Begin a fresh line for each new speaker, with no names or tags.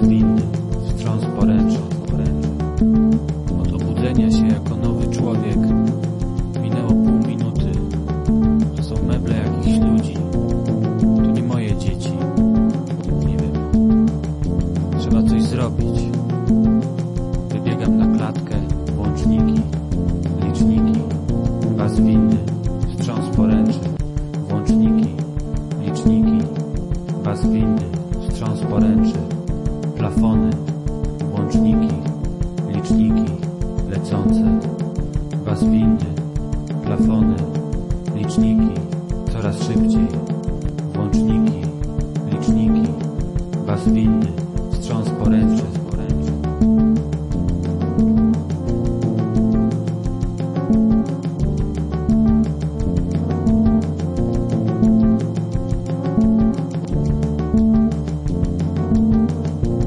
winny, wstrząs poręcza. Od obudzenia się jako nowy człowiek minęło pół minuty. To są meble jakichś ludzi. To nie moje dzieci. Nie wiem. Trzeba coś zrobić.